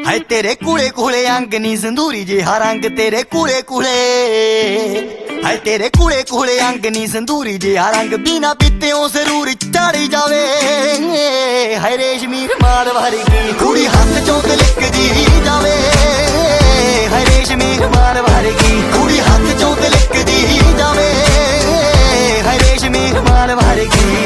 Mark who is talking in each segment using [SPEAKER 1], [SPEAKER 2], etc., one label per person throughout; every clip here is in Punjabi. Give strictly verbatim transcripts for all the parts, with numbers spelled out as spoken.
[SPEAKER 1] ਹਾਏ ਤੇਰੇ ਕੂਲੇ ਕੂਲੇ ਅੰਗ ਨੀ ਸੰਦੂਰੀ ਜਿਹਾ ਰੰਗ ਤੇਰੇ ਕੂਲੇ ਕੂਲੇ ਹਾਏ ਤੇਰੇ ਕੂਲੇ ਕੂਲੇ ਅੰਗ ਨੀ ਸੰਦੂਰੀ ਜਿਹਾ ਰੰਗ ਬਿਨਾ ਪੀਤਿਓਂ ਜ਼ਰੂਰ ਚੜੀ ਜਾਵੇ ਹਾਏ ਰੇਸ਼ਮੀ ਰੁਮਾਲ ਵਰਗੀ ਕੁੜੀ ਹੱਥ ਚੋਂ ਲਿਕਦੀ ਜਾਵੇ ਹਾਏ ਰੇਸ਼ਮੀ ਰੁਮਾਲ ਵਰਗੀ ਕੁੜੀ ਹੱਥ ਚੋਂ ਲਿਕਦੀ ਜਾਵੇ ਹਾਏ ਰੇਸ਼ਮੀ ਰੁਮਾਲ ਵਰਗੀ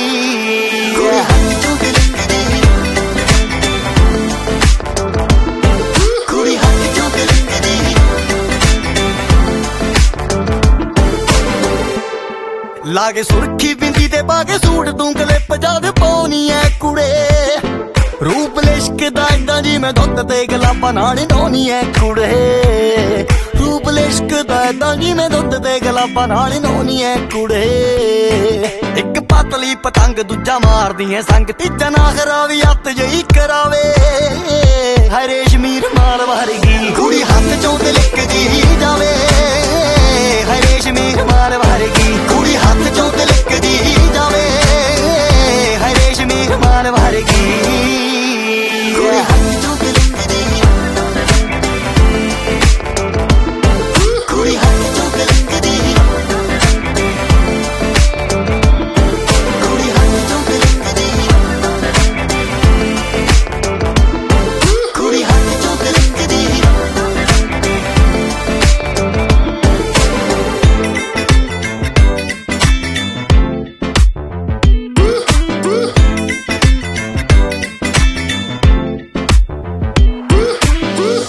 [SPEAKER 1] ਲਾਗੇ ਸੁਰਖੀ ਬਿੰਦੀ ਤੇ ਪਾ ਕੇ ਸੂਟ ਤੂੰ ਕਲਿੱਪ ਜਦ ਪਾਉਣੀ ਐ ਕੁੜੇ ਰੂਪ ਲਿਸ਼ਕਦਾ ਏਦਾਂ ਜਿਵੇਂ ਦੁੱਧ ਤੇ ਗੁਲਾਬਾਂ ਨਾਲ ਨਹਾਉਣੀ ਐ ਕੁੜੇ ਰੂਪ ਲਿਸ਼ਕਦਾ ਏਦਾਂ ਜਿਵੇਂ ਦੁੱਧ ਤੇ ਗੁਲਾਬਾਂ ਨਾਲ ਨਹਾਉਣੀ ਐ ਕੁੜੇ ਇੱਕ ਪਤਲੀ ਪਤੰਗ ਦੂਜਾ ਮਾਰਦੀ ਐ ਸੰਗ ਤੀਜਾ ਨਾਖਰਾ ਵੀ ਹੱਥ ਜਈ ਕਰਾਵੇ ਹਾਏ ਰੇਸ਼ਮੀ ਰੁਮਾਲ ਵਰਗੀ ਕੁੜੀ ਹੱਥ ਚੋਂ ਲਿਕਦੀ ਜਾਵੇ ਹਾਏ ਰੇਸ਼ਮੀ ਰੁਮਾਲ ਵਰਗੀ ਕੁੜੀ